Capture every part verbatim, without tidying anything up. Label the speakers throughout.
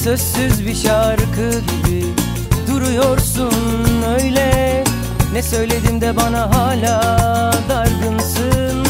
Speaker 1: Sözsüz bir şarkı gibi duruyorsun öyle. Ne söyledim de bana hala dargınsın.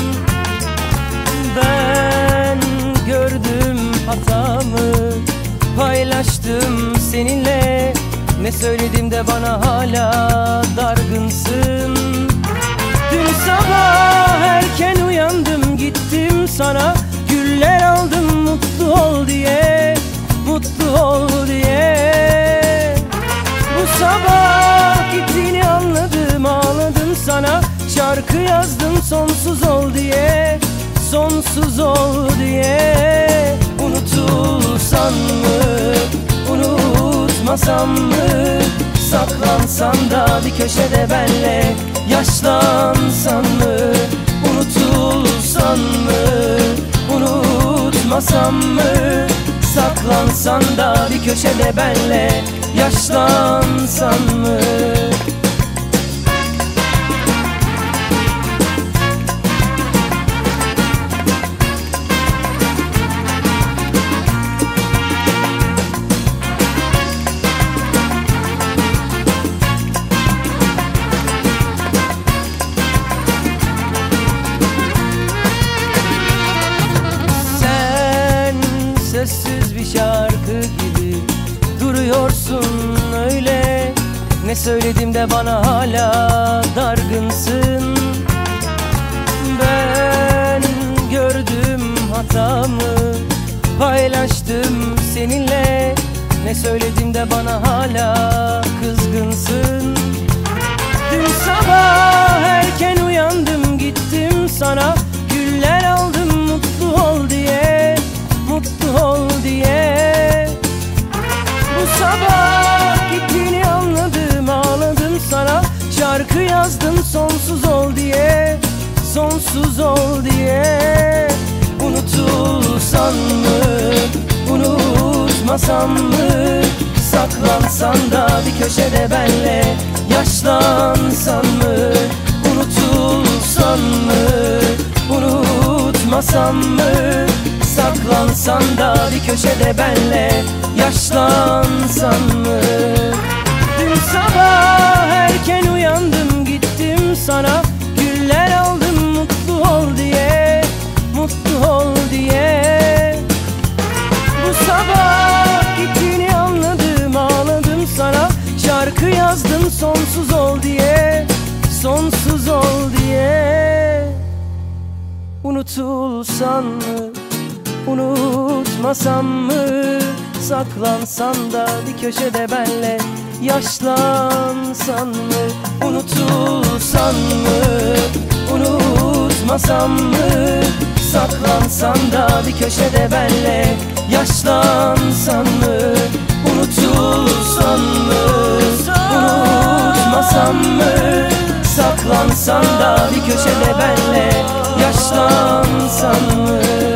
Speaker 1: Ben gördüm hatamı, paylaştım seninle. Ne söyledim de bana hala dargınsın. Dün sabah erken uyandım, gittim sana güller aldım, mutlu ol diye, mutlu ol diye. Bu sabah gittiğini anladım, ağladım sana, şarkı yazdım sonsuz ol diye, sonsuz ol diye. Unutulsan mı, unutmasam mı, saklansan da bir köşede benle yaşlansan mı? Unutulsan mı, unutmasam mı, saklansan da bir köşede benle yaşlansan mı? Sözsüz bir şarkı gibi duruyorsun öyle. Ne söyledim de bana hala dargınsın. Ben gördüm hatamı, paylaştım seninle. Ne söyledim de bana hala kızgınsın. Dün sabah erken uyandım, gittim sana güller aldım, mutlu ol diye, mutlu ol diye. Bu sabah gittiğini anladım, ağladım sana, şarkı yazdım sonsuz ol diye, sonsuz ol diye. Unutulsan mı, unutmasam mı, saklansan da bir köşede benle yaşlansan mı? Unutulsan mı, unutmasam mı, saklansan da bir köşede benle yaşlansan mı? Dün sabah erken uyandım, gittim sana güller aldım, mutlu ol diye, mutlu ol diye. Bu sabah gittiğini anladım, ağladım sana, şarkı yazdım sonsuz ol diye, sonsuz ol diye. Unutulsan mı, unutmasam mı, saklansan da bir köşede benle yaşlansan mı? Unutulsan mı, unutmasam mı, saklansan da bir köşede benle yaşlansan mı? Unutulsan mı, unutmasam mı, saklansan da bir köşede benle yaşlansan mı?